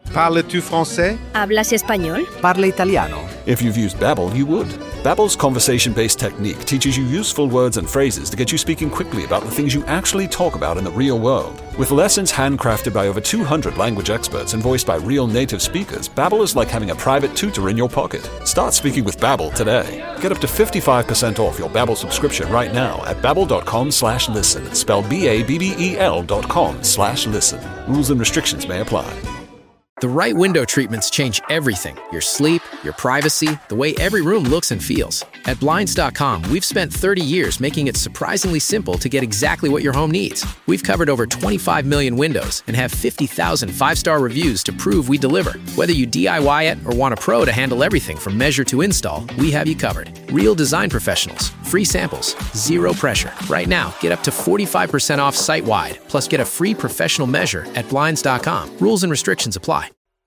Parles-tu français? ¿Hablas español? Parla italiano. If you've used Babbel, you would. Babbel's conversation-based technique teaches you useful words and phrases to get you speaking quickly about the things you actually talk about in the real world. With lessons handcrafted by over 200 language experts and voiced by real native speakers, Babbel is like having a private tutor in your pocket. Start speaking with Babbel today. Get up to 55% off your Babbel subscription right now at babbel.com/listen. Spelled BABBEL.com/listen. Rules and restrictions may apply. The right window treatments change everything. Your sleep, your privacy, the way every room looks and feels. At Blinds.com, we've spent 30 years making it surprisingly simple to get exactly what your home needs. We've covered over 25 million windows and have 50,000 five-star reviews to prove we deliver. Whether you DIY it or want a pro to handle everything from measure to install, we have you covered. Real design professionals, free samples, zero pressure. Right now, get up to 45% off site-wide, plus get a free professional measure at Blinds.com. Rules and restrictions apply.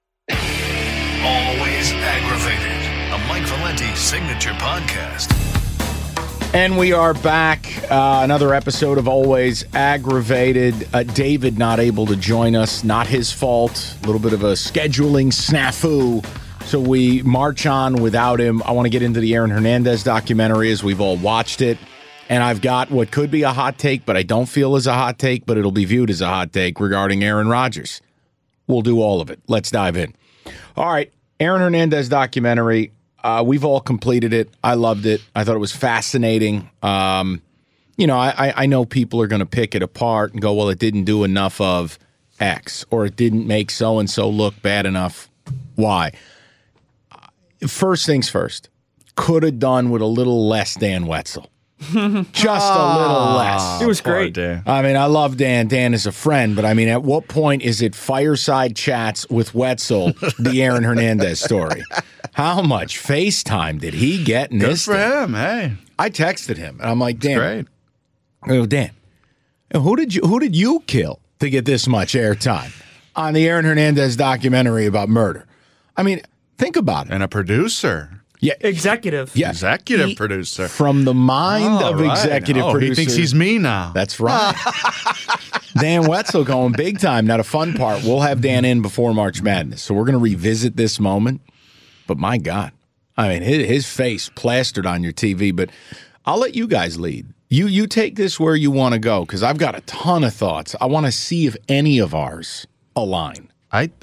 Always Aggravated, a Mike Valenti signature podcast. And we are back. Another episode of Always Aggravated. David not able to join us. Not his fault. A little bit of a scheduling snafu. So we march on without him. I want to get into the Aaron Hernandez documentary as we've all watched it. And I've got what could be a hot take, but I don't feel is a hot take, but it'll be viewed as a hot take regarding Aaron Rodgers. We'll do all of it. Let's dive in. All right, Aaron Hernandez documentary. We've all completed it. I loved it. I thought it was fascinating. I know people are going to pick it apart and go, well, it didn't do enough of X, or it didn't make so-and-so look bad enough. Why? First things first, could have done with a little less Dan Wetzel. Just a little less. It was great. I mean, I love Dan. Dan is a friend, but I mean, at what point is it fireside chats with Wetzel, the Aaron Hernandez story? How much FaceTime did he get in this? Good for him, hey. I texted him, and I'm like, Dan. Great. I go, Dan, who did you kill to get this much airtime on the Aaron Hernandez documentary about murder? I mean, think about it. And a producer. Yeah, executive. Yeah. Executive producer. From the mind of executive producer. He thinks he's me now. That's right. Dan Wetzel going big time. Now, the fun part, we'll have Dan in before March Madness, so we're going to revisit this moment. But my God, I mean, his face plastered on your TV. But I'll let you guys lead. You take this where you want to go, because I've got a ton of thoughts. I want to see if any of ours align.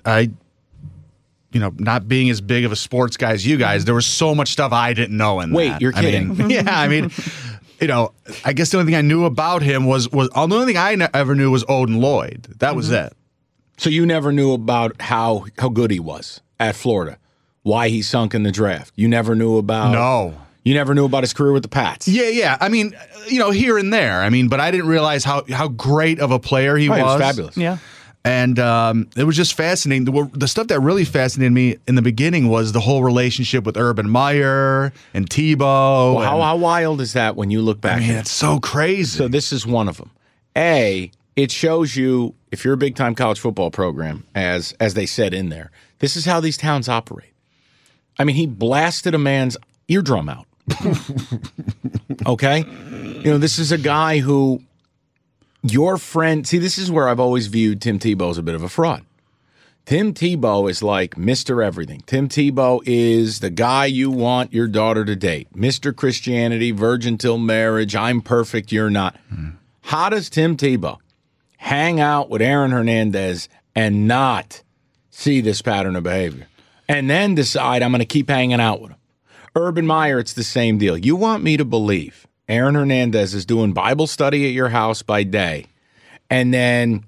Not being as big of a sports guy as you guys, there was so much stuff I didn't know in that. Wait, you're kidding. I guess the only thing I knew about him was the only thing I ever knew was Odin Lloyd. That was it. So you never knew about how good he was at Florida, why he sunk in the draft. You never knew about... No. You never knew about his career with the Pats. Yeah. I mean, here and there. I mean, but I didn't realize how great of a player he was. He was fabulous. Yeah. And it was just fascinating. The stuff that really fascinated me in the beginning was the whole relationship with Urban Meyer and Tebow. Well, how wild is that when you look back? I mean, it's so crazy. So this is one of them. It shows you, if you're a big-time college football program, as they said in there, this is how these towns operate. I mean, he blasted a man's eardrum out. Okay? This is a guy who... Your friend, see, this is where I've always viewed Tim Tebow as a bit of a fraud. Tim Tebow is like Mr. Everything. Tim Tebow is the guy you want your daughter to date. Mr. Christianity, virgin till marriage, I'm perfect, you're not. How does Tim Tebow hang out with Aaron Hernandez and not see this pattern of behavior? And then decide I'm going to keep hanging out with him. Urban Meyer, it's the same deal. You want me to believe Aaron Hernandez is doing Bible study at your house by day and then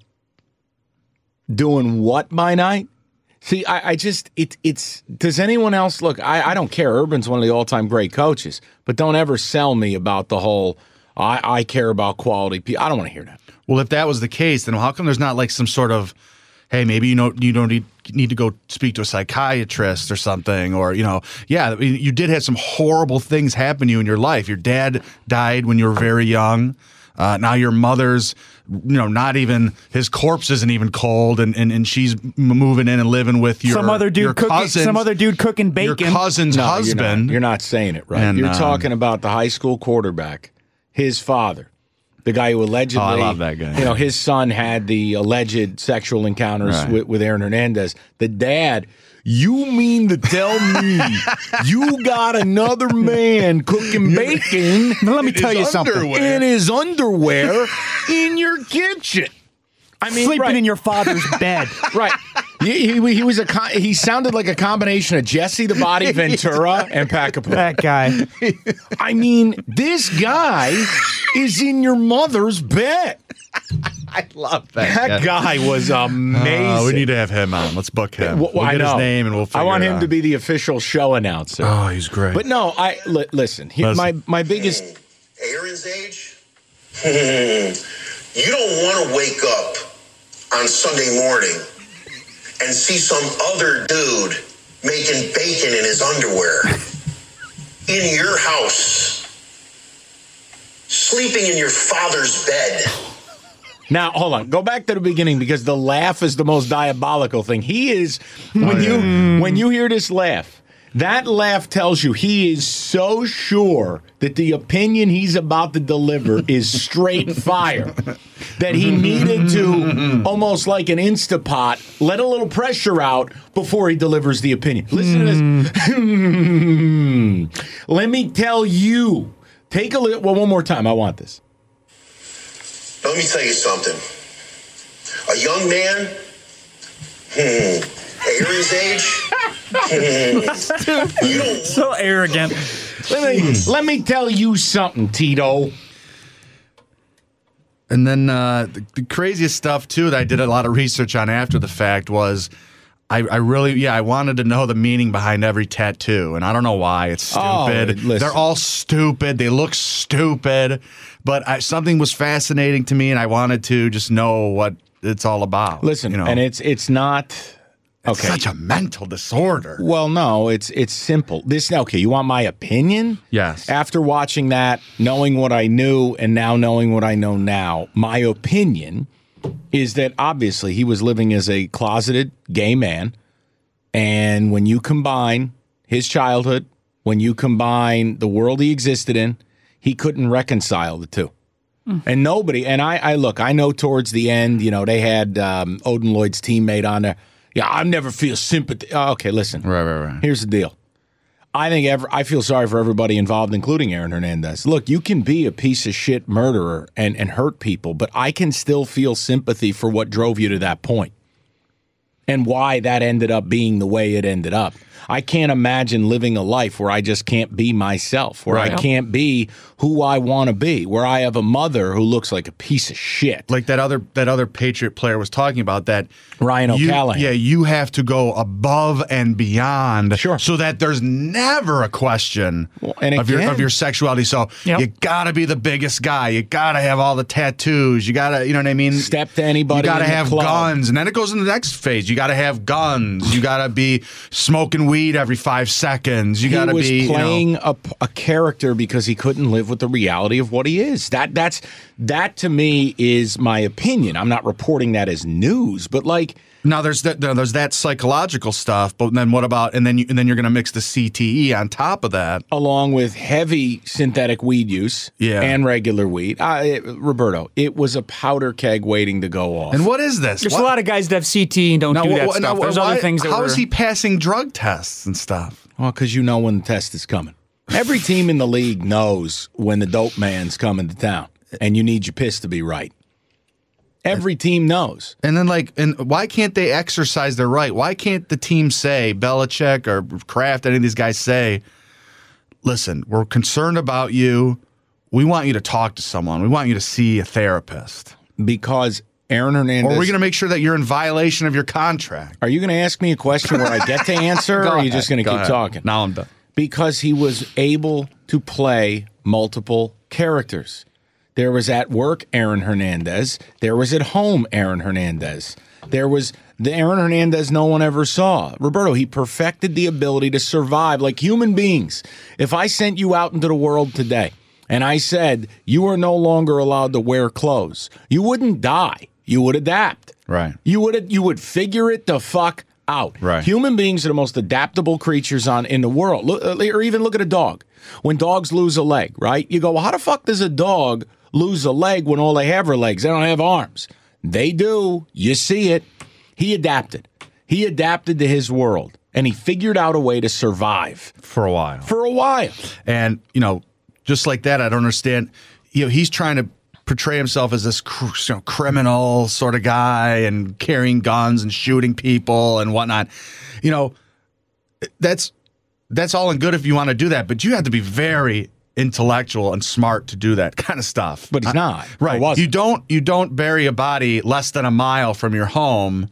doing what by night? See, it's does anyone else look? I don't care. Urban's one of the all-time great coaches, but don't ever sell me about the whole I care about quality people. I don't want to hear that. Well, if that was the case, then how come there's not like some sort of, hey, maybe you don't need to go speak to a psychiatrist or something, or you did have some horrible things happen to you in your life. Your dad died when you were very young. Now your mother's, not even, his corpse isn't even cold, and she's moving in and living with your some other dude cooking bacon. Your cousin's husband. You're not saying it right. And, you're talking about the high school quarterback, his father, the guy who allegedly, I love that guy. You know, his son had the alleged sexual encounters with Aaron Hernandez. The dad, you mean to tell me you got another man cooking bacon? Let me tell you something. In his underwear in your kitchen. I mean, sleeping in your father's bed. Right. He sounded like a combination of Jesse the Body Ventura and Pacapoon. That guy. I mean, this guy is in your mother's bed. I love that. That guy was amazing. We need to have him on. Let's book him. We'll get his name and we'll figure it out. I want him to be the official show announcer. Oh, he's great. But no, listen. My biggest... Aaron's age? You don't want to wake up on Sunday morning and see some other dude making bacon in his underwear in your house, sleeping in your father's bed. Now, hold on. Go back to the beginning because the laugh is the most diabolical thing. He is, when you hear this laugh, that laugh tells you he is so sure that the opinion he's about to deliver is straight fire that he needed to, almost like an Instapot, let a little pressure out before he delivers the opinion. Listen to this. Let me tell you. Take a look. Well, one more time. I want this. Let me tell you something. A young man, Aaron's age, so arrogant. Let me tell you something, Tito. And then the craziest stuff, too, that I did a lot of research on after the fact was I wanted to know the meaning behind every tattoo. And I don't know why. It's stupid. They're all stupid. They look stupid. But something was fascinating to me, and I wanted to just know what it's all about. Listen, and it's not... It's such a mental disorder. Well, no, it's simple. You want my opinion? Yes. After watching that, knowing what I knew, and now knowing what I know now, my opinion is that obviously he was living as a closeted gay man, and when you combine his childhood, when you combine the world he existed in, he couldn't reconcile the two. And nobody, and I know towards the end, they had Odin Lloyd's teammate on there. Yeah, I never feel sympathy. Okay, listen. Right. Here's the deal. I feel sorry for everybody involved, including Aaron Hernandez. Look, you can be a piece of shit murderer and hurt people, but I can still feel sympathy for what drove you to that point and why that ended up being the way it ended up. I can't imagine living a life where I just can't be myself, where I can't be who I want to be, where I have a mother who looks like a piece of shit. Like that other Patriot player was talking about, that Ryan O'Callahan. Yeah, you have to go above and beyond, so that there's never a question of your sexuality. So you gotta be the biggest guy. You gotta have all the tattoos. You gotta, you know what I mean? Step to anybody. You gotta in have the club. guns, and then it goes into the next phase. You gotta have guns. You gotta be smoking weed every 5 seconds. You gotta be. He was playing a character because he couldn't live with the reality of what he is. That to me is my opinion. I'm not reporting that as news, but like. Now there's that psychological stuff, but then what about and then you're going to mix the CTE on top of that, along with heavy synthetic weed use and regular weed. Roberto, it was a powder keg waiting to go off. And what is this? There's a lot of guys that have CTE and don't do that stuff. There's other things that How is he passing drug tests and stuff? Well, because you know when the test is coming. Every team in the league knows when the dope man's coming to town, and you need your piss to be right. Every team knows. And then, and why can't they exercise their right? Why can't the team say, Belichick or Kraft, any of these guys say, listen, we're concerned about you. We want you to talk to someone. We want you to see a therapist. Because Aaron Hernandez... Or are we going to make sure that you're in violation of your contract? Are you going to ask me a question where I get to answer, or are you just going to keep talking? Now I'm done. Because he was able to play multiple characters. There was at work Aaron Hernandez. There was at home Aaron Hernandez. There was the Aaron Hernandez no one ever saw. Roberto, he perfected the ability to survive like human beings. If I sent you out into the world today and I said you are no longer allowed to wear clothes, you wouldn't die. You would adapt. Right. You would figure it the fuck out. Right. Human beings are the most adaptable creatures in the world. Or even look at a dog. When dogs lose a leg, right? You go, well, how the fuck does a dog lose a leg when all they have are legs. They don't have arms. They do. You see it. He adapted. He adapted to his world, and he figured out a way to survive. For a while. And, just like that, I don't understand. He's trying to portray himself as this criminal sort of guy and carrying guns and shooting people and whatnot. That's all and good if you want to do that, but you have to be very intellectual and smart to do that kind of stuff. But he's not. Right. You don't bury a body less than a mile from your home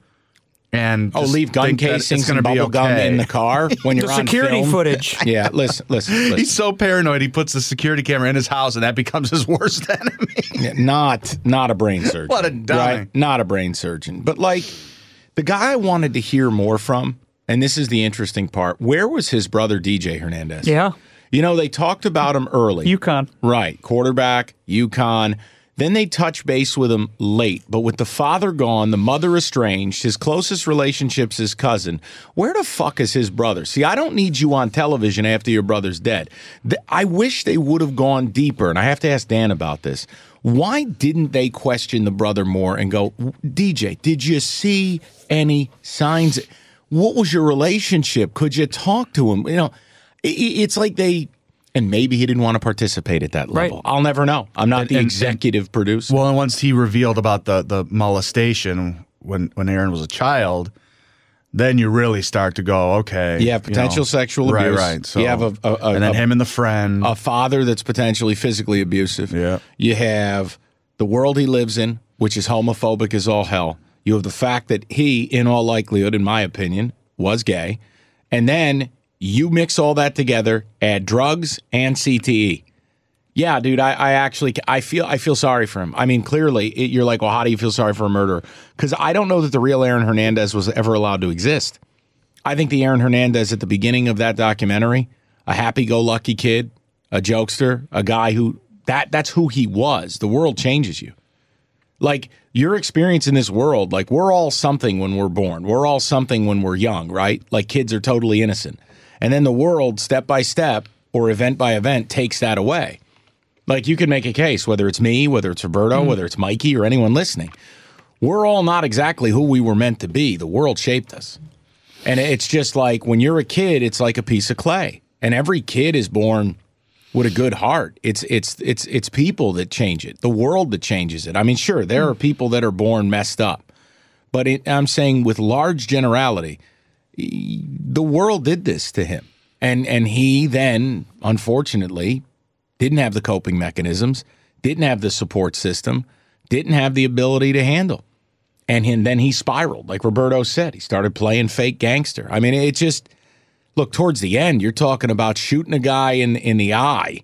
and leave gun casings and bubble gum in the car when you're on security film. footage. Yeah, listen. He's so paranoid he puts the security camera in his house and that becomes his worst enemy. Not a brain surgeon. What a dummy. Right? Not a brain surgeon. But the guy I wanted to hear more from, and this is the interesting part, where was his brother DJ Hernandez? Yeah. They talked about him early. UConn. Right. Quarterback, UConn. Then they touch base with him late. But with the father gone, the mother estranged, his closest relationship's his cousin, where the fuck is his brother? See, I don't need you on television after your brother's dead. I wish they would have gone deeper, and I have to ask Dan about this. Why didn't they question the brother more and go, DJ, did you see any signs? What was your relationship? Could you talk to him? It's like they... And maybe he didn't want to participate at that level. Right. I'll never know. I'm not the executive producer. Well, and once he revealed about the molestation when Aaron was a child, then you really start to go, okay. You have potential sexual abuse. Right. So, you have and then him and the friend. A father that's potentially physically abusive. Yeah. You have the world he lives in, which is homophobic as all hell. You have the fact that he, in all likelihood, in my opinion, was gay. And then... you mix all that together, add drugs and CTE. Yeah, dude, I feel sorry for him. I mean, clearly, you're like, well, how do you feel sorry for a murderer? Because I don't know that the real Aaron Hernandez was ever allowed to exist. I think the Aaron Hernandez at the beginning of that documentary, a happy-go-lucky kid, a jokester, a guy who, that's who he was. The world changes you. Like, your experience in this world, like, we're all something when we're born. We're all something when we're young, right? Like, kids are totally innocent. And then the world, step by step or event by event, takes that away. Like, you can make a case, whether it's me, whether it's Roberto, whether it's Mikey, or anyone listening. We're all not exactly who we were meant to be. The world shaped us. And it's just like, when you're a kid, it's like a piece of clay. And every kid is born with a good heart. It's people that change it, the world that changes it. I mean, sure, there are people that are born messed up. But I'm saying with large generality, the world did this to him. And he then, unfortunately, didn't have the coping mechanisms, didn't have the support system, didn't have the ability to handle. And then he spiraled. Like Roberto said, he started playing fake gangster. I mean, it just, look, towards the end, you're talking about shooting a guy in the eye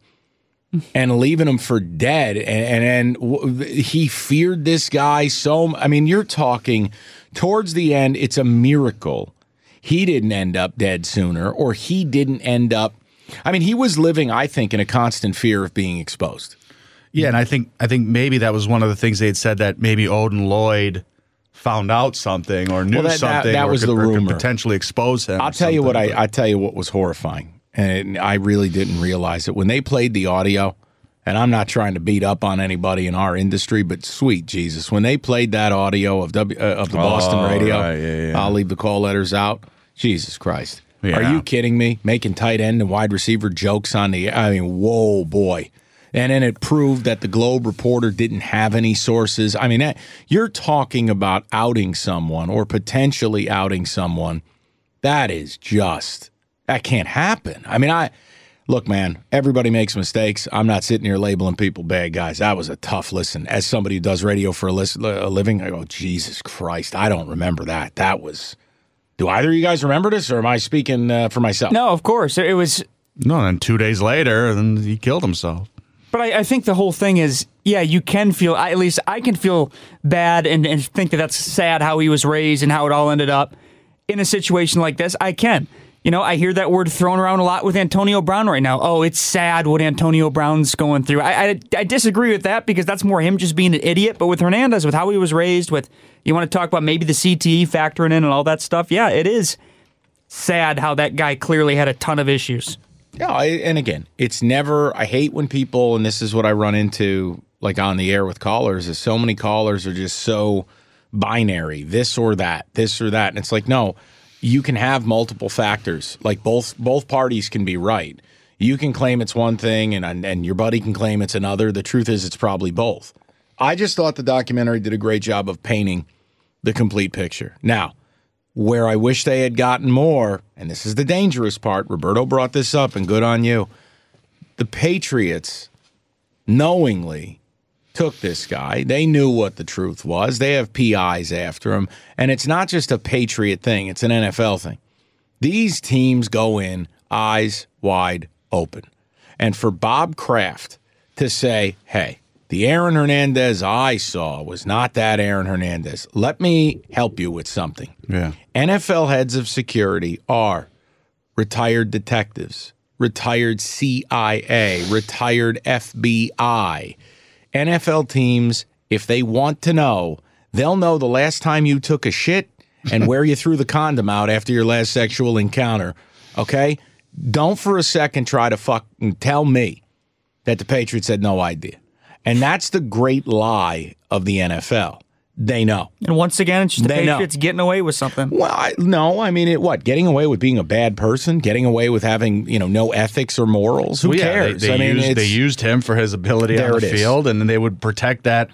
and leaving him for dead. And he feared this guy so, I mean, you're talking towards the end, it's a miracle he didn't end up dead sooner, or he didn't end up... I mean, he was living, I think, in a constant fear of being exposed. Yeah, and I think maybe that was one of the things they had said, that maybe Odin Lloyd found out something or knew something that was the rumor. Could potentially expose him. I'll tell you what was horrifying, and I really didn't realize it. When they played the audio, and I'm not trying to beat up on anybody in our industry, but sweet Jesus, when they played that audio of the Boston radio, right, I'll leave the call letters out. Jesus Christ. Yeah. Are you kidding me? Making tight end and wide receiver jokes on the... I mean, whoa, boy. And then it proved that the Globe reporter didn't have any sources. I mean, you're talking about outing someone or potentially outing someone. That is just... That can't happen. I mean, look, man, everybody makes mistakes. I'm not sitting here labeling people bad guys. That was a tough listen. As somebody who does radio for a living, I go, Jesus Christ, I don't remember that. That was... Do either of you guys remember this, or am I speaking for myself? No, of course. It was... No, and 2 days later, then he killed himself. But I think the whole thing is, yeah, you can feel... At least I can feel bad and think that that's sad how he was raised and how it all ended up. In a situation like this, I can. I hear that word thrown around a lot with Antonio Brown right now. Oh, it's sad what Antonio Brown's going through. I disagree with that, because that's more him just being an idiot. But with Hernandez, with how he was raised, with... You want to talk about maybe the CTE factoring in and all that stuff? Yeah, it is sad how that guy clearly had a ton of issues. Yeah, and again, it's never... I hate when people, and this is what I run into, like on the air with callers, is so many callers are just so binary, this or that. And it's like, no, you can have multiple factors. Like both parties can be right. You can claim it's one thing and your buddy can claim it's another. The truth is it's probably both. I just thought the documentary did a great job of painting the complete picture. Now, where I wish they had gotten more, and this is the dangerous part, Roberto brought this up, and good on you. The Patriots knowingly took this guy. They knew what the truth was. They have PIs after him. And it's not just a Patriot thing. It's an NFL thing. These teams go in eyes wide open. And for Bob Kraft to say, hey, the Aaron Hernandez I saw was not that Aaron Hernandez. Let me help you with something. Yeah. NFL heads of security are retired detectives, retired CIA, retired FBI. NFL teams, if they want to know, they'll know the last time you took a shit and where you threw the condom out after your last sexual encounter, okay? Don't for a second try to fucking tell me that the Patriots had no idea. And that's the great lie of the NFL. They know. And once again, it's just the Patriots getting away with something. Well, getting away with being a bad person, getting away with having, no ethics or morals. Who cares? They used him for his ability on the field, and then they would protect that,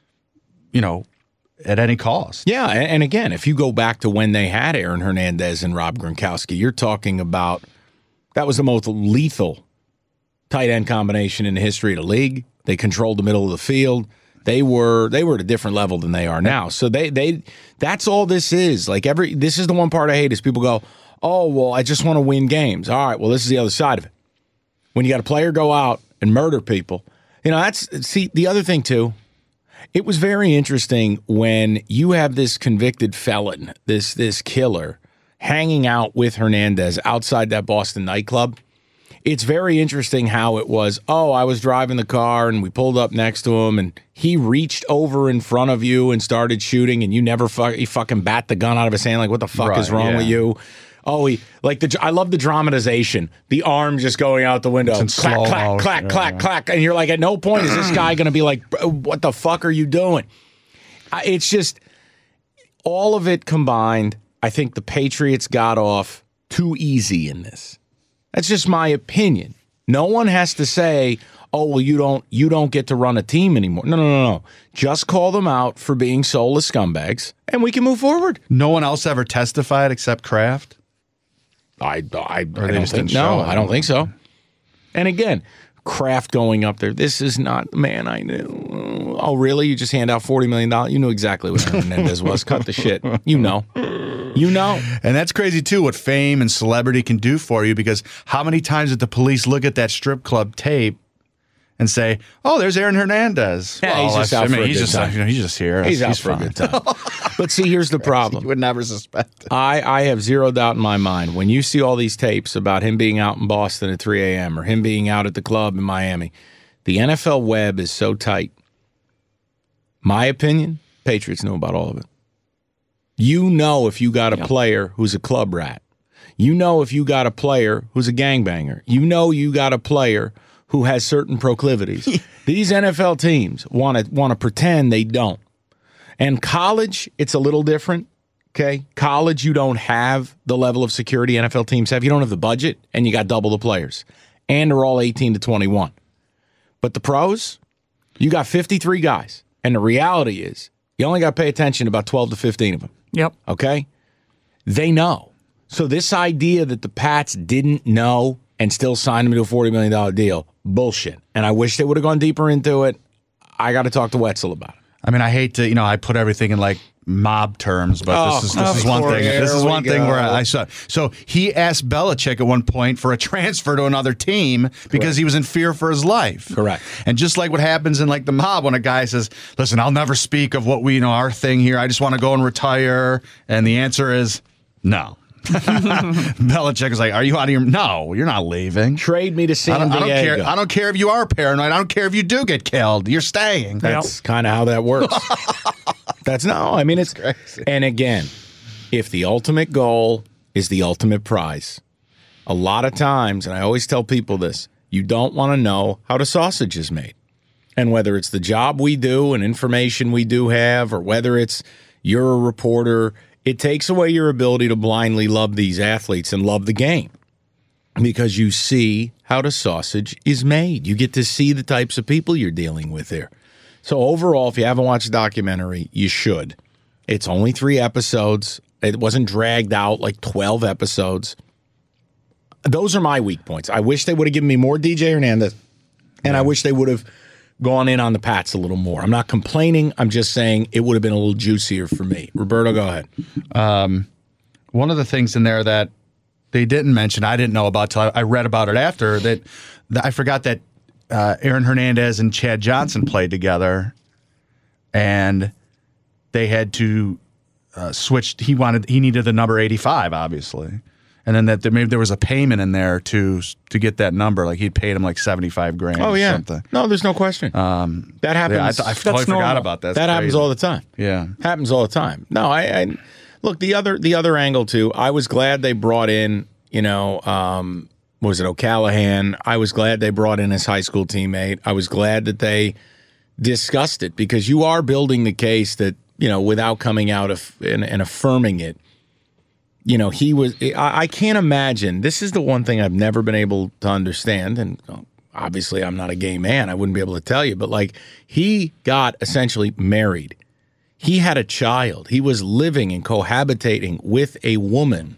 at any cost. Yeah, and again, if you go back to when they had Aaron Hernandez and Rob Gronkowski, you're talking about that was the most lethal tight end combination in the history of the league. They controlled the middle of the field. They were at a different level than they are now. So that's all this is. This is the one part I hate is people go, oh, well, I just want to win games. All right, well, this is the other side of it. When you got a player go out and murder people, the other thing too, it was very interesting when you have this convicted felon, this killer, hanging out with Hernandez outside that Boston nightclub. It's very interesting how it was, I was driving the car and we pulled up next to him and he reached over in front of you and started shooting and you never fucking bat the gun out of his hand. Like, what the fuck is wrong with you? Oh, I love the dramatization. The arm just going out the window. Clack, clack, clack, clack, clack. And you're like, at no point is this guy going to be like, what the fuck are you doing? It's just all of it combined. I think the Patriots got off too easy in this. That's just my opinion. No one has to say, oh, well, you don't get to run a team anymore. No. Just call them out for being soulless scumbags, and we can move forward. No one else ever testified except Kraft? I don't think so. And again, Kraft going up there, this is not the man I knew. Oh, really? You just hand out $40 million? You knew exactly what Hernandez was. Cut the shit. You know. And that's crazy, too, what fame and celebrity can do for you, because how many times did the police look at that strip club tape and say, oh, there's Aaron Hernandez? Yeah, he's just out for a good time. He's just here. He's out for a good time. But see, here's the problem. You would never suspect it. I have zero doubt in my mind. When you see all these tapes about him being out in Boston at 3 a.m. or him being out at the club in Miami, the NFL web is so tight. My opinion, Patriots know about all of it. You know if you got a player who's a club rat. You know if you got a player who's a gangbanger. You know you got a player who has certain proclivities. These NFL teams want to pretend they don't. And college, it's a little different, okay? College, you don't have the level of security NFL teams have. You don't have the budget, and you got double the players. And they're all 18 to 21. But the pros, you got 53 guys. And the reality is, you only got to pay attention to about 12 to 15 of them. Yep. Okay? They know. So this idea that the Pats didn't know and still signed him to a $40 million deal, bullshit. And I wish they would have gone deeper into it. I got to talk to Wetzel about it. I mean, I hate to, I put everything in like mob terms, but this is one thing. This is one thing where I saw. So he asked Belichick at one point for a transfer to another team because he was in fear for his life. Correct. And just like what happens in like the mob when a guy says, listen, I'll never speak of what we our thing here. I just want to go and retire. And the answer is no. Belichick is like, are you out of your... No, you're not leaving. Trade me to San Diego. I don't care if you are paranoid. I don't care if you do get killed. You're staying. That's kind of how that works. It's crazy. And again, if the ultimate goal is the ultimate prize, a lot of times, and I always tell people this, you don't want to know how the sausage is made. And whether it's the job we do and information we do have, or whether it's you're a reporter, it takes away your ability to blindly love these athletes and love the game, because you see how the sausage is made. You get to see the types of people you're dealing with there. So overall, if you haven't watched the documentary, you should. It's only 3 episodes. It wasn't dragged out like 12 episodes. Those are my weak points. I wish they would have given me more DJ Hernandez, and I wish they would have gone in on the Pats a little more. I'm not complaining. I'm just saying it would have been a little juicier for me. Roberto, go ahead. One of the things in there that they didn't mention, I didn't know about till I read about it after, that I forgot that Aaron Hernandez and Chad Johnson played together, and they had to switch. He needed the number 85, obviously. And then that maybe there was a payment in there to get that number. Like he'd paid him like $75,000 Oh, or yeah. something. No, there's no question. That happens. Yeah, I totally forgot about that. That happens all the time. Yeah. Happens all the time. No, I look, the other angle too, I was glad they brought in, was it O'Callahan? I was glad they brought in his high school teammate. I was glad that they discussed it, because you are building the case that, without coming out and affirming it, he was. I can't imagine. This is the one thing I've never been able to understand, and obviously I'm not a gay man. I wouldn't be able to tell you, but like, he got essentially married. He had a child. He was living and cohabitating with a woman,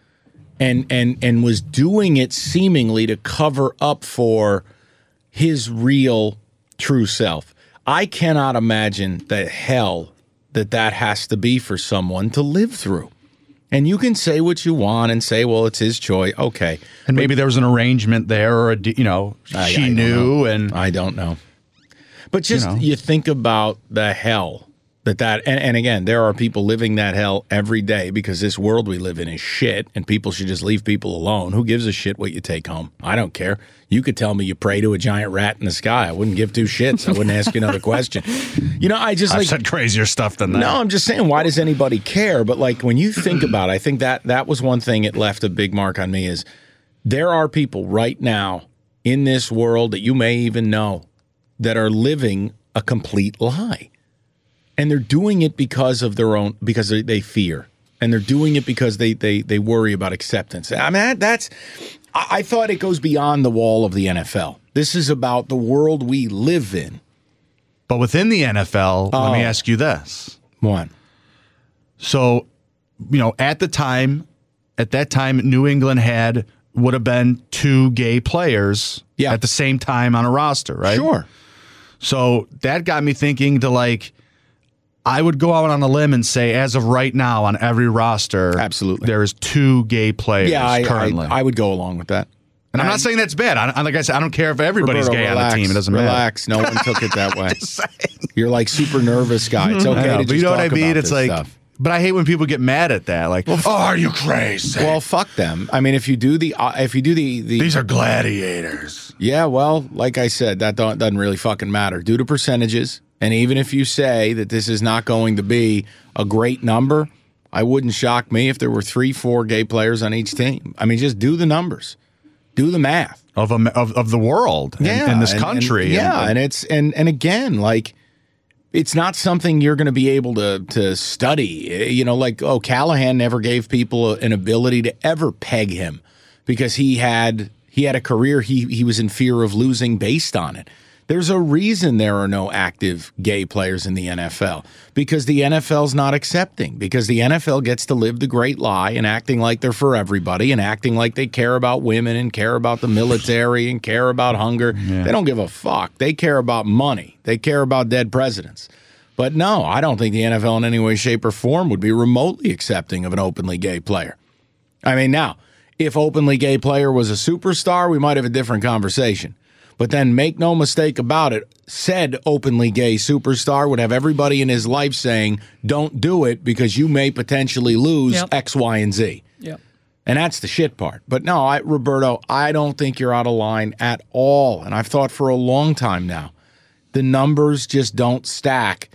and was doing it seemingly to cover up for his real true self. I cannot imagine the hell that has to be for someone to live through. And you can say what you want and say, well, it's his choice. Okay. And maybe there was an arrangement there, or, she knew. And I don't know. But just, you think about the hell and again, there are people living that hell every day, because this world we live in is shit, and people should just leave people alone. Who gives a shit what you take home? I don't care. You could tell me you pray to a giant rat in the sky. I wouldn't give 2 shits. I wouldn't ask you another question. I've said crazier stuff than that. No, I'm just saying, why does anybody care? But like, when you think about it, I think that was one thing it left a big mark on me, is there are people right now in this world that you may even know that are living a complete lie. And they're doing it because of their own, because they fear. And they're doing it because they worry about acceptance. I mean, I thought it goes beyond the wall of the NFL. This is about the world we live in. But within the NFL, let me ask you this. One. So, at that time, New England would have been 2 gay players at the same time on a roster, right? Sure. So that got me thinking I would go out on a limb and say, as of right now, on every roster, absolutely, there is 2 gay players currently. I would go along with that. And I'm not saying that's bad. Like I said, I don't care if everybody's gay on the team. It doesn't matter. Relax. No one took it that way. You're like super nervous guy. It's okay to just but you know talk what I mean? about it's this like, stuff. But I hate when people get mad at that. Like, are you crazy? Well, fuck them. I mean, if you do the these are gladiators. Yeah, well, like I said, that doesn't really fucking matter. Do the percentages. And even if you say that this is not going to be a great number, I wouldn't shock me if there were 3-4 gay players on each team. I mean, just do the numbers, do the math of the world and this country. And again, like, it's not something you're going to be able to study. Like O'Callahan never gave people an ability to ever peg him, because he had a career he was in fear of losing based on it. There's a reason there are no active gay players in the NFL, because the NFL's not accepting, because the NFL gets to live the great lie and acting like they're for everybody and acting like they care about women and care about the military and care about hunger. Yeah. They don't give a fuck. They care about money. They care about dead presidents. But no, I don't think the NFL in any way, shape, or form would be remotely accepting of an openly gay player. I mean, now, if openly gay player was a superstar, we might have a different conversation. But then make no mistake about it, said openly gay superstar would have everybody in his life saying, don't do it because you may potentially lose X, Y, and Z. Yep. And that's the shit part. But no, Roberto, I don't think you're out of line at all. And I've thought for a long time now, the numbers just don't stack.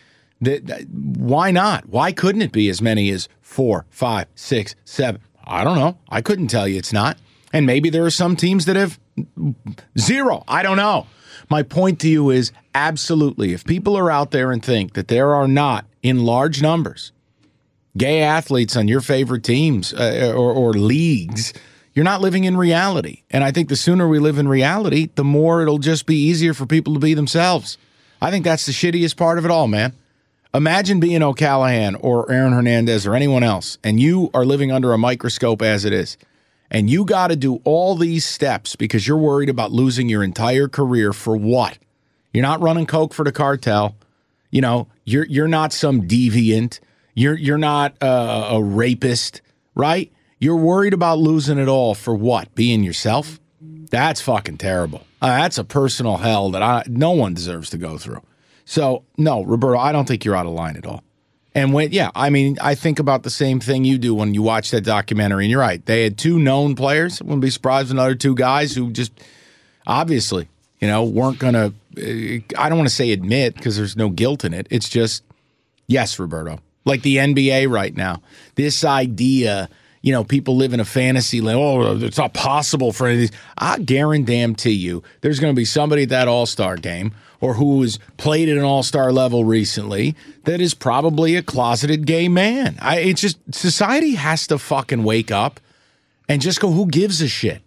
Why not? Why couldn't it be as many as 4, 5, 6, 7? I don't know. I couldn't tell you it's not. And maybe there are some teams that have 0. I don't know. My point to you is absolutely, if people are out there and think that there are not, in large numbers, gay athletes on your favorite teams or leagues, you're not living in reality. And I think the sooner we live in reality, the more it'll just be easier for people to be themselves. I think that's the shittiest part of it all, man. Imagine being O'Callahan or Aaron Hernandez or anyone else, and you are living under a microscope as it is. And you got to do all these steps because you're worried about losing your entire career for what? You're not running coke for the cartel. You know, you're not some deviant. You're not a rapist, right? You're worried about losing it all for what? Being yourself? That's fucking terrible. That's a personal hell that no one deserves to go through. So, no, Roberto, I don't think you're out of line at all. And I think about the same thing you do when you watch that documentary. And you're right. They had two known players. I wouldn't be surprised with another two guys who just obviously, weren't going to, I don't want to say admit because there's no guilt in it. It's just, yes, Roberto. Like the NBA right now. This idea, people live in a fantasy land. Oh, it's not possible for any of these. I guarantee you there's going to be somebody at that All-Star game or who has played at an all-star level recently that is probably a closeted gay man. It's just society has to fucking wake up and just go, who gives a shit?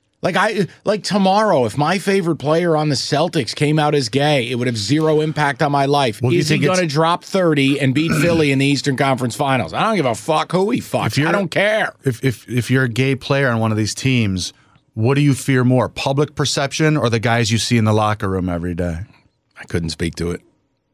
Like tomorrow, if my favorite player on the Celtics came out as gay, it would have zero impact on my life. Well, is he going to drop 30 and beat Philly in the Eastern Conference Finals? I don't give a fuck who he fucks. I don't care. If you're a gay player on one of these teams, what do you fear more, public perception or the guys you see in the locker room every day? I couldn't speak to it.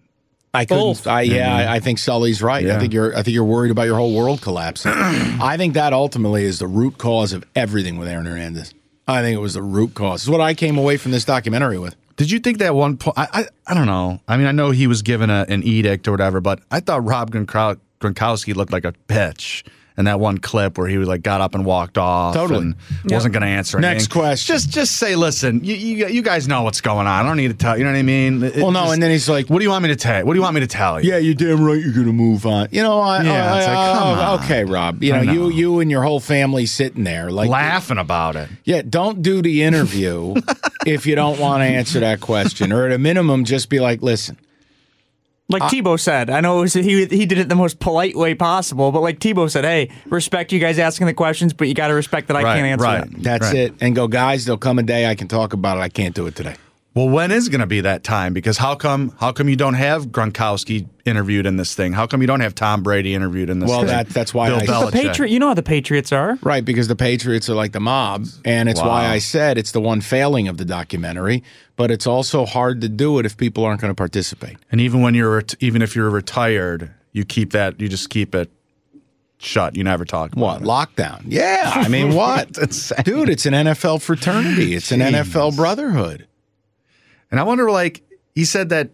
I couldn't. I think Sully's right. Yeah. I think you're worried about your whole world collapsing. I think that ultimately is the root cause of everything with Aaron Hernandez. I think it was the root cause. It's what I came away from this documentary with. Did you think that one point? I don't know. I mean, I know he was given an edict or whatever, but I thought Rob Gronkowski looked like a bitch in that one clip where he got up and walked off. Totally. And wasn't going to answer anything. Next question. Just say, listen, you guys know what's going on. I don't need to tell you. You know what I mean? And then he's like, what do you want me to tell you? What do you want me to tell you? Yeah, you're damn right you're going to move on. Come on. Okay, Rob. You and your whole family sitting there laughing about it. Yeah, don't do the interview if you don't want to answer that question. Or at a minimum, just be like, listen. Like Tebow said, I know he did it the most polite way possible, but like Tebow said, hey, respect you guys asking the questions, but you got to respect that I can't answer them. That's it. And go, guys, there'll come a day I can talk about it. I can't do it today. Well, when is going to be that time? Because how come you don't have Gronkowski interviewed in this thing? How come you don't have Tom Brady interviewed in this thing? Well, that's why Bill Belichick. You know how the Patriots are. Right, because the Patriots are like the mob, and it's why I said it's the one failing of the documentary, but it's also hard to do it if people aren't going to participate. And even if you're retired, you just keep it shut. You never talk about it. Lockdown. Yeah, I mean, what? Dude, it's an NFL fraternity. It's an NFL brotherhood. And I wonder, he said that,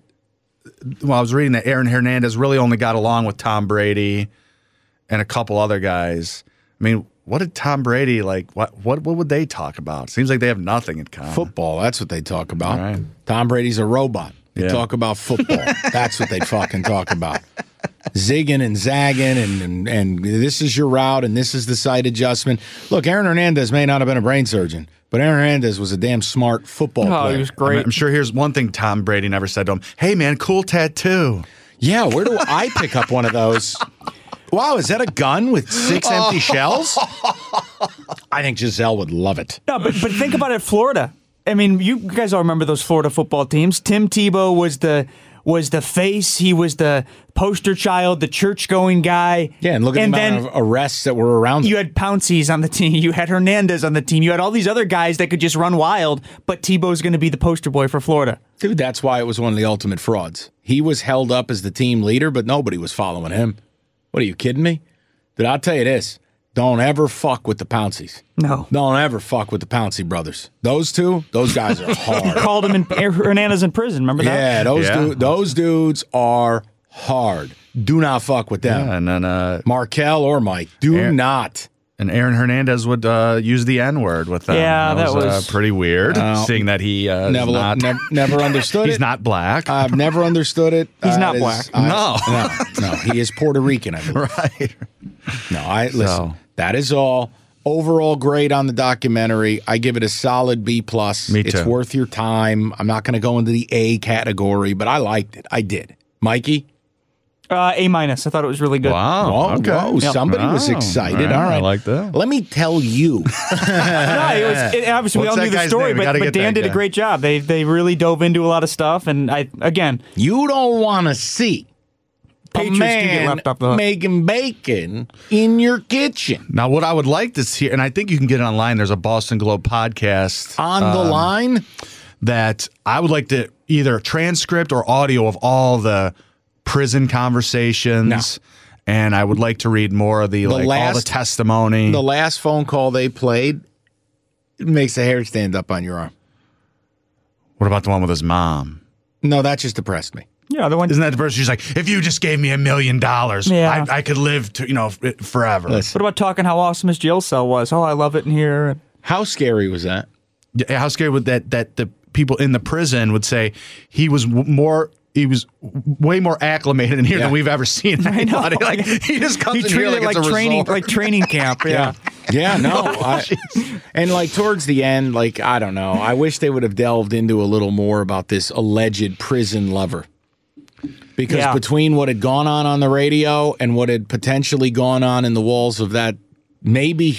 I was reading that Aaron Hernandez really only got along with Tom Brady and a couple other guys. I mean, what did Tom Brady, what would they talk about? Seems like they have nothing in common. Football, that's what they talk about. Right. Tom Brady's a robot. They talk about football. That's what they fucking talk about. Zigging and zagging and this is your route and this is the side adjustment. Look, Aaron Hernandez may not have been a brain surgeon, but Aaron Hernandez was a damn smart football player. He was great. I'm sure here's one thing Tom Brady never said to him. Hey, man, cool tattoo. Yeah, where do I pick up one of those? Wow, is that a gun with 6 empty shells? I think Giselle would love it. No, but think about it, Florida. I mean, you guys all remember those Florida football teams. Tim Tebow was the face. He was the poster child, the church-going guy. Yeah, and look at the amount of arrests that were around him. You had Pouncey's on the team. You had Hernandez on the team. You had all these other guys that could just run wild, but Tebow's going to be the poster boy for Florida. Dude, that's why it was one of the ultimate frauds. He was held up as the team leader, but nobody was following him. What, are you kidding me? Dude, I'll tell you this. Don't ever fuck with the Pounceys. No. Don't ever fuck with the Pouncey brothers. Those guys are hard. You called him Hernandez in prison, remember that? Yeah, those dudes are hard. Do not fuck with them. Yeah, and then Markel or Mike, do not. And Aaron Hernandez would use the N-word with them. Yeah, that was pretty weird, seeing that he never understood it. He's not black. I've never understood it. He's not black. No, he is Puerto Rican, I believe. Right. No, listen, that is all. Overall grade on the documentary, I give it a solid B+. Me It's too. worth your time. I'm not going to go into the A category, but I liked it. I did. Mikey? A-. I thought it was really good. Wow. Whoa, okay. whoa, somebody was Oh, excited. All right. I like that. Let me tell you. Obviously, we What's all knew that the guy's story, name? We but gotta get Dan that did a guy. great job. They really dove into a lot of stuff, and You don't want to see Patriots a do get man left off the hook. making bacon in your kitchen. Now, what I would like to see, and I think you can get it online, there's a Boston Globe podcast On the line? that I would like to either transcript or audio of all the prison conversations. And I would like to read more of all the last- testimony. The last phone call they played, it makes the hair stand up on your arm. What about the one with his mom? No, that just depressed me. yeah, the one. Isn't that the person? She's like, if you just gave me $1 million, Yeah. I could live forever. Listen. What about talking how awesome his jail cell was? Oh, I love it in here. How scary was that? How scary would that the people in the prison would say he was way more acclimated in here Yeah. than we've ever seen anybody. know. Like he just comes He in here treated like it it's a training, resort. like training camp. Yeah. Yeah, no. And like towards the end, like, I don't know. I wish they would have delved into a little more about this alleged prison lover. Because Yeah. between what had gone on the radio and what had potentially gone on in the walls of that, maybe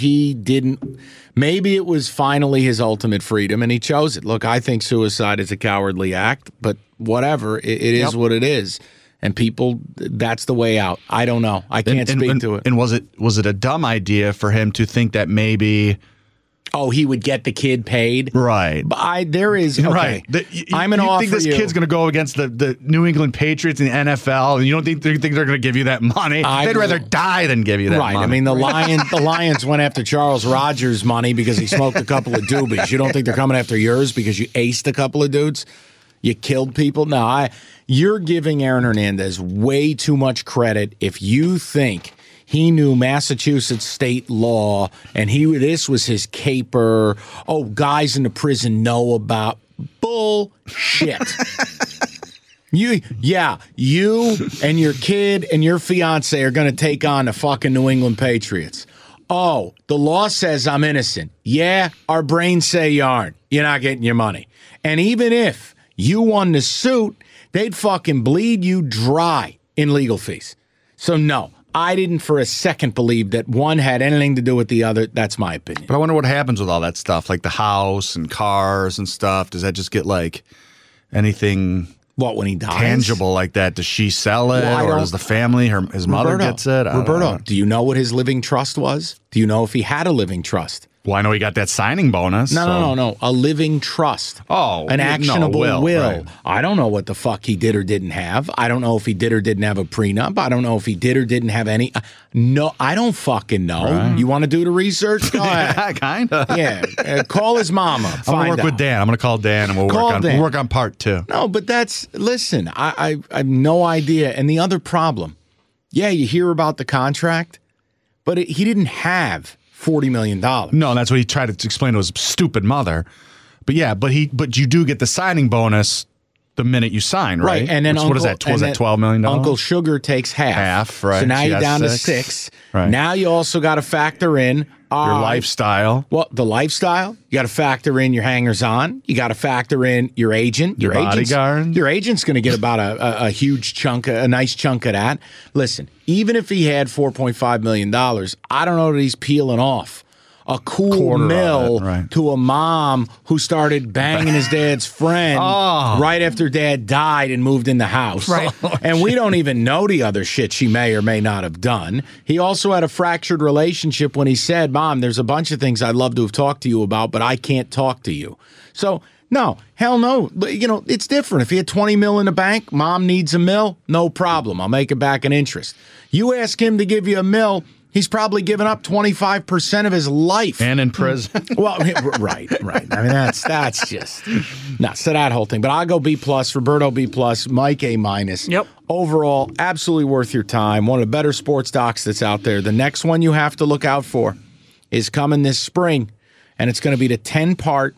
it was finally his ultimate freedom and he chose it. Look, I think suicide is a cowardly act, but whatever, it is what it is. And people, that's the way out. I don't know. I can't speak to it. And was it a dumb idea for him to think that maybe Oh, he would get the kid paid? right? But there is, okay. Right. I'm an you offer think this you. kid's going to go against the New England Patriots in the NFL, and you don't think they're going to give you that money? They'd rather die than give you that Right. money. I mean, the Lions went after Charles Rogers' money because he smoked a couple of doobies. You don't think they're coming after yours because you aced a couple of dudes? You killed people? No, you're giving Aaron Hernandez way too much credit if you think he knew Massachusetts state law and this was his caper. Oh, guys in the prison know about bullshit. You and your kid and your fiance are going to take on the fucking New England Patriots. Oh, the law says I'm innocent. Yeah, our brains say you aren't. You're not getting your money. And even if you won the suit, they'd fucking bleed you dry in legal fees. So no, I didn't for a second believe that one had anything to do with the other. That's my opinion. But I wonder what happens with all that stuff, like the house and cars and stuff. Does that just get like anything What, when he dies? tangible like that? Does she sell it, Well, I or don't- does the family, his mother gets it? I don't Roberto, know. do you know what his living trust was? Do you know if he had a living trust? Well, I know he got that signing bonus. No. A living trust. Oh, an no, actionable will. right. I don't know what the fuck he did or didn't have. I don't know if he did or didn't have a prenup. I don't know if he did or didn't have any. No, I don't fucking know. Right. You want to do the research? Go ahead. Yeah, kind of. Yeah, call his mama. I'm gonna Find work with out. Dan. I'm gonna call Dan, and we'll work on part 2. No, but listen, I have no idea. And the other problem, yeah, you hear about the contract, but he didn't have $40 million. No, that's what he tried to explain to his stupid mother. But yeah, but you do get the signing bonus the minute you sign, right? And then what is that? Was that $12 million? Uncle Sugar takes half. Half, right. So now She you're has down to 6. 6. Right. Now you also got to factor in Your lifestyle. Well, the lifestyle. You got to factor in your hangers-on. You got to factor in your agent. Your bodyguard. Your agent's going to get about a huge chunk, a nice chunk of that. Listen, even if he had $4.5 million, I don't know that he's peeling off a cool Quarter of mill it, right. to a mom who started banging his dad's friend right after dad died and moved in the house. Right. And we don't even know the other shit she may or may not have done. He also had a fractured relationship when he said, Mom, there's a bunch of things I'd love to have talked to you about, but I can't talk to you. So, no, hell no. You know, it's different. If he had 20 mil in the bank, Mom needs a mil, no problem. I'll make it back in interest. You ask him to give you a mil, he's probably given up 25% of his life. And in prison. Well, right. I mean, that's just nuts. So that whole thing. But I'll go B+, Roberto B+, Mike A-. Yep. Overall, absolutely worth your time. One of the better sports docs that's out there. The next one you have to look out for is coming this spring, and it's going to be the 10-part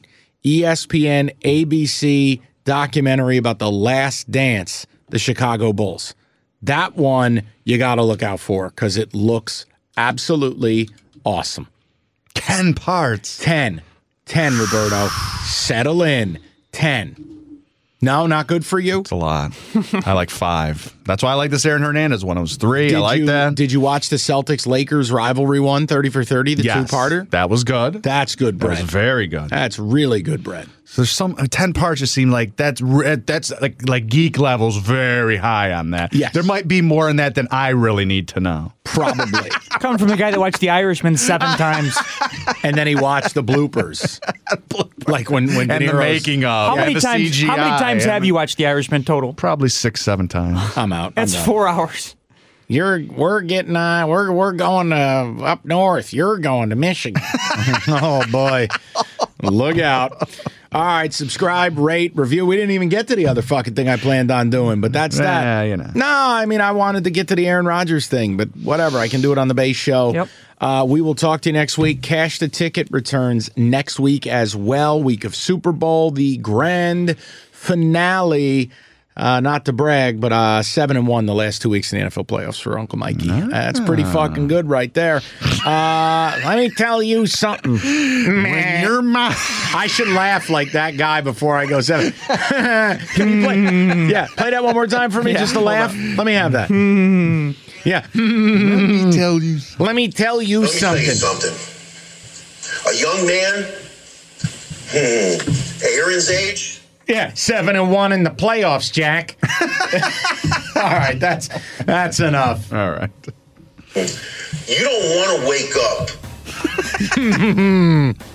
ESPN ABC documentary about the last dance, the Chicago Bulls. That one you got to look out for because it looks absolutely awesome. 10 parts. 10, Roberto. Settle in. 10. No, not good for you? It's a lot. I like 5. That's why I like this Aaron Hernandez one. It was 3. I like that. Did you watch the Celtics-Lakers rivalry one, 30 for 30, the two-parter? That was good. That's good, Brett. That was very good. That's really good, Brett. So there's some 10 parts just seem like that's like geek levels very high on that. Yes. There might be more in that than I really need to know. Probably. Coming from the guy that watched The Irishman 7 times. And then he watched the bloopers. Like when De And the Niro's- making of. How many the times? CGI. How many times have you watched The Irishman total? Probably 6-7 times. I'm out. That's I'm done. 4 hours. We're going to up north. You're going to Michigan. Oh boy. Look out. All right, subscribe, rate, review. We didn't even get to the other fucking thing I planned on doing, but that's that. Yeah, you know. No, I mean, I wanted to get to the Aaron Rodgers thing, but whatever. I can do it on the base show. Yep. We will talk to you next week. Cash the Ticket returns next week as well. Week of Super Bowl, the grand finale. Not to brag, but 7-1 the last 2 weeks in the NFL playoffs for Uncle Mikey. That's pretty fucking good right there. Let me tell you something. I should laugh like that guy before I go 7. Can you play that one more time for me just to laugh? Let me have that. Yeah. Let me tell you something. A young man, Aaron's age. Yeah, 7-1 in the playoffs, Jack. All right, that's enough. All right. You don't want to wake up